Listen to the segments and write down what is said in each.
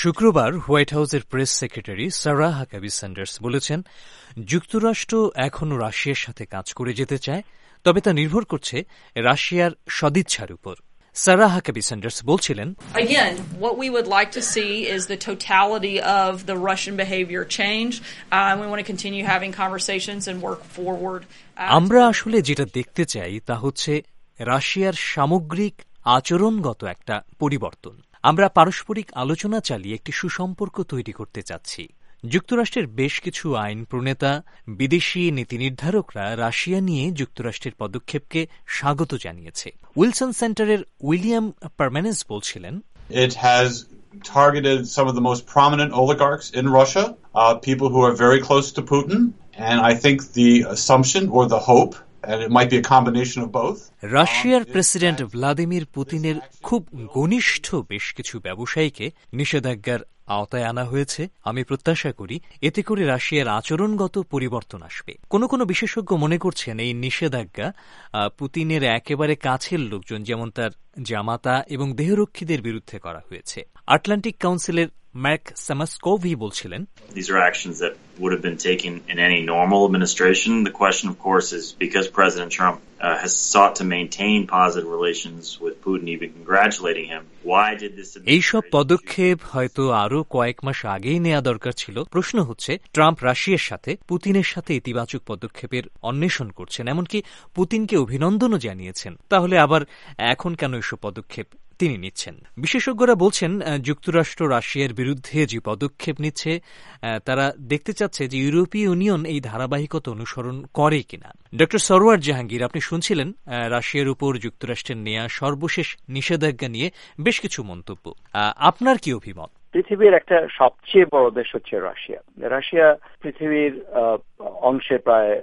শুক্রবার হোয়াইট হাউসের press secretary Sarah Huckabee Sanders বলেছেন, যুক্তরাষ্ট্র এখনও রাশিয়ার সাথে কাজ করে যেতে চায়, তবে তা নির্ভর করছে রাশিয়ার সদিচ্ছার উপর। সারাহ হাকাবি স্যান্ডার্স বলছিলেন, Again, what we would like to see is the totality of the Russian behavior change. We want to continue having conversations and work forward. আমরা আসলে যেটা দেখতে চাই তা হচ্ছে রাশিয়ার সামগ্রিক আচরণগত একটা পরিবর্তন। আমরা পারস্পরিক আলোচনা চালিয়ে একটি সুসম্পর্ক তৈরি করতে চাচ্ছি। যুক্তরাষ্ট্রের বেশ কিছু আইন প্রণেতা, বিদেশি নীতি নির্ধারকরা রাশিয়া নিয়ে যুক্তরাষ্ট্রের পদক্ষেপকে স্বাগত জানিয়েছে। উইলসন সেন্টারের উইলিয়াম পারম্যানেন্স বলছিলেন, It has targeted some of the most prominent oligarchs in Russia, people who are very close to Putin, and I think the assumption or the hope, and it might be a combination of both. রাশিয়ার president Vladimir পুতিনের খুব ঘনিষ্ঠ বেশ কিছু ব্যবসায়ীকে নিষেধাজ্ঞার আওতায় আনা হয়েছে। আমি প্রত্যাশা করি এতে করে রাশিয়ার আচরণগত পরিবর্তন আসবে। কোনো বিশেষজ্ঞ মনে করছেন এই নিষেধাজ্ঞা পুতিনের একেবারে কাছের লোকজন, যেমন তার জামাতা এবং দেহরক্ষীদের বিরুদ্ধে করা হয়েছে। আটলান্টিক কাউন্সিলের ম্যাক সামাসকোভি বলছিলেন, These are actions that would have been taken in any normal administration. The question, of course, is because President Trump has sought to maintain positive relations with Putin, even congratulating him. Why did this? এইসব পদক্ষেপ হয়তো আরো কয়েক মাস আগেই নেওয়া দরকার ছিল। প্রশ্ন হচ্ছে, ট্রাম্প রাশিয়ার সাথে পুতিনের সাথে ইতিবাচক পদক্ষেপের অন্বেষণ করছেন, এমনকি পুতিনকে অভিনন্দনও জানিয়েছেন। তাহলে আবার এখন কেন এসব পদক্ষেপ তিনি নিচ্ছেন? বিশেষজ্ঞরা বলছেন, যুক্তরাষ্ট্র রাশিয়ার বিরুদ্ধে যে পদক্ষেপ নিচ্ছে তারা দেখতে চাচ্ছে যে ইউরোপীয় ইউনিয়ন এই ধারাবাহিকতা অনুসরণ করে কিনা। ডক্টর সরওয়ার জাহাঙ্গীর, আপনি শুনছিলেন রাশিয়ার উপর যুক্তরাষ্ট্রের নেয়া সর্বশেষ নিষেধাজ্ঞা নিয়ে বেশ কিছু মন্তব্য। আপনার কি অভিমত? পৃথিবীর একটা সবচেয়ে বড় দেশ হচ্ছে রাশিয়া। রাশিয়া পৃথিবীর অংশে প্রায়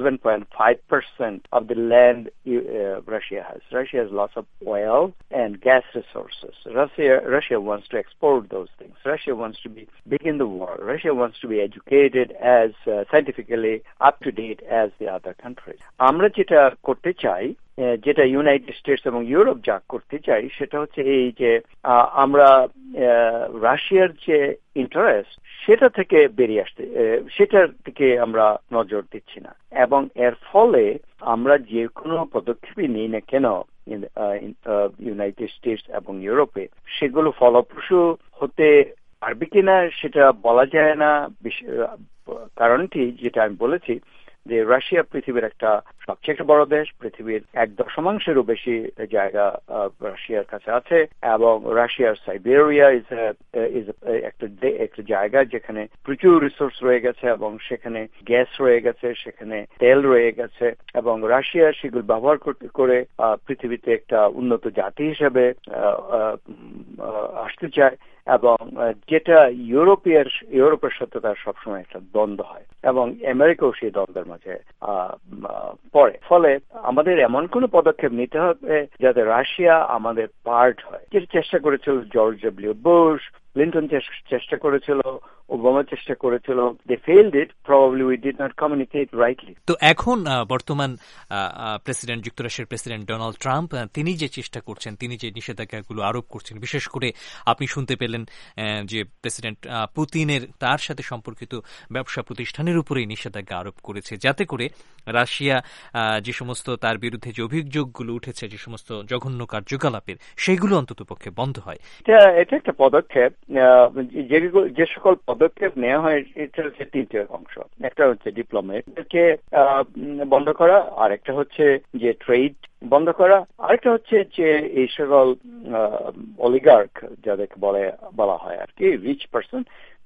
11.5% of the land Russia has. Russia has lots of oil and gas resources. Russia wants to export those things. Russia wants to be big in the world. Russia wants to be educated as scientifically up to date as the other countries. আমরা যেটা করতে চাই, যেটা United states এবং Europe যা করতে চাই, সেটা হচ্ছে এই যে আমরা রাশিয়ার যে ইন্টারেস্ট সেটা থেকে বেরিয়ে আসতে, সেটার দিকে আমরা নজর দিচ্ছি না। এবং এর ফলে আমরা যে কোনো পদক্ষেপই নিই না কেন ইউনাইটেড স্টেটস এবং ইউরোপে, সেগুলো ফলপ্রসূ হতে পারবে কিনা সেটা বলা যায় না। কারণটি যেটা আমি বলেছি যে রাশিয়া পৃথিবীর একটা সবচেয়ে একটা বড় দেশ, পৃথিবীর 1/10 বেশি জায়গা রাশিয়ার কাছে আছে, এবং রাশিয়ার সাইবেরিয়া একটা জায়গা যেখানে প্রচুর রিসোর্স রয়ে গেছে, এবং সেখানে গ্যাস রয়ে গেছে, সেখানে তেল রয়ে গেছে, এবং রাশিয়া সেগুলো ব্যবহার করে পৃথিবীতে একটা উন্নত জাতি হিসেবে আসতে চায়, এবং যেটা ইউরোপের সাথে তার সবসময় একটা দ্বন্দ্ব হয়, এবং আমেরিকাও সেই দ্বন্দ্বের মাঝে পড়ে। ফলে আমাদের এমন কোন পদক্ষেপ নিতে হবে যাতে রাশিয়া আমাদের পার্ট হয়, যেটা চেষ্টা করেছিল জর্জ ডব্লিউ বুশ, ক্লিন্টন চেষ্টা করেছিল, ওবামা চেষ্টা করেছিল। They failed it. Probably we did not communicate rightly. তো এখন বর্তমান যুক্তরাষ্ট্রের প্রেসিডেন্ট ডোনাল্ড ট্রাম্প তিনি যে চেষ্টা করছেন, তিনি যে নিষেধাজ্ঞাগুলো আরোপ করছেন, বিশেষ করে আপনি শুনতে পেলেন যে প্রেসিডেন্ট পুতিনের তার সাথে সম্পর্কিত ব্যবসা প্রতিষ্ঠানের উপরেই নিষেধাজ্ঞা আরোপ করেছে, যাতে করে রাশিয়া যে সমস্ত তার বিরুদ্ধে যে অভিযোগগুলো উঠেছে, যে সমস্ত জঘন্য কার্যকলাপের, সেগুলো অন্ততপক্ষে বন্ধ হয়। এটা একটা পদক্ষেপ। যে সকল পদক্ষেপ নেওয়া হয় এটা হচ্ছে তিনটে অংশ। একটা হচ্ছে ডিপ্লোমেটকে বন্ধ করা, আরেকটা হচ্ছে যে ট্রেড বন্ধ করা, আরেকটা হচ্ছে যে এই সকল অলিগার্ক যাদেরকে বলা হয় আর কি, রিচ পারসন,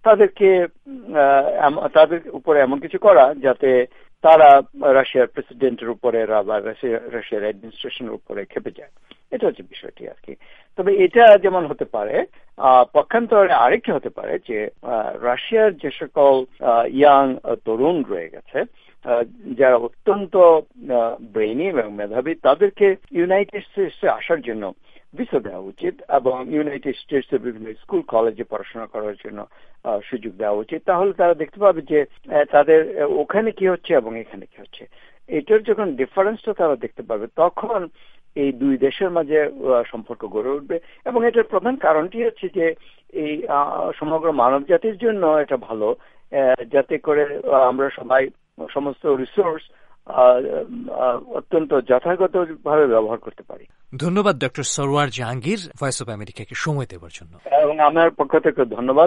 তাদের উপরে এমন কিছু করা যাতে তারা রাশিয়ার প্রেসিডেন্টের উপরে বা রাশিয়ার অ্যাডমিনিস্ট্রেশনের উপরে খেপে যায়। এটা হচ্ছে বিষয়টি আর কি। তবে এটা যেমন হতে পারে, পক্ষান্তরে আরেকটি হতে পারে যে রাশিয়ার যে সকল ইয়াং তরুণ রয়ে গেছে, যারা অত্যন্ত ব্রেইনি এবং মেধাবী, তাদেরকে ইউনাইটেড স্টেটসে আসার জন্য ভিসা দেওয়া উচিত, এবং ইউনাইটেড স্টেটসের বিভিন্ন স্কুল কলেজে পড়াশোনা করার জন্য সুযোগ দেওয়া উচিত। তাহলে তারা দেখতে পাবে যে তাদের ওখানে কি হচ্ছে এবং এখানে কি হচ্ছে। এটার যখন ডিফারেন্সটা তারা দেখতে পাবে, তখন এই দুই দেশের মাঝে সম্পর্ক গড়ে উঠবে। এবং এটার প্রধান কারণটি হচ্ছে যে এই সমগ্র মানব জাতির জন্য এটা ভালো, যাতে করে আমরা সবাই সমস্ত রিসোর্স অত্যন্ত যথাযথভাবে ব্যবহার করতে পারি। ধন্যবাদ doctor Sarwar Jahangir, voice of আমেরিকাকে সময় দেওয়ার জন্য। এবং আমার পক্ষ থেকে ধন্যবাদ।